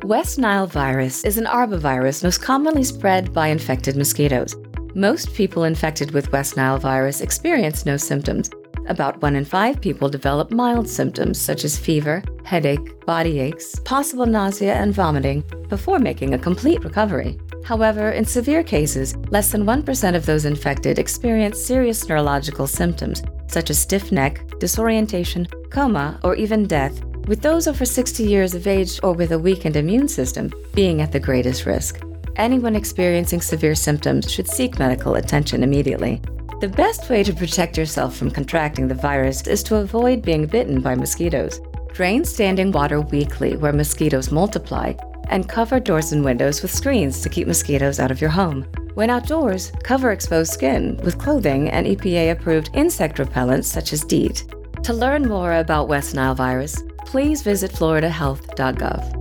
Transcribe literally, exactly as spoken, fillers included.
West Nile virus is an arbovirus most commonly spread by infected mosquitoes. Most people infected with West Nile virus experience no symptoms. About one in five people develop mild symptoms such as fever, headache, body aches, possible nausea, and vomiting before making a complete recovery. However, in severe cases, less than one percent of those infected experience serious neurological symptoms such as stiff neck, disorientation, coma, or even death, with those over sixty years of age or with a weakened immune system being at the greatest risk. Anyone experiencing severe symptoms should seek medical attention immediately. The best way to protect yourself from contracting the virus is to avoid being bitten by mosquitoes. Drain standing water weekly where mosquitoes multiply, and cover doors and windows with screens to keep mosquitoes out of your home. When outdoors, cover exposed skin with clothing and E P A-approved insect repellents such as DEET. To learn more about West Nile virus, please visit florida health dot gov.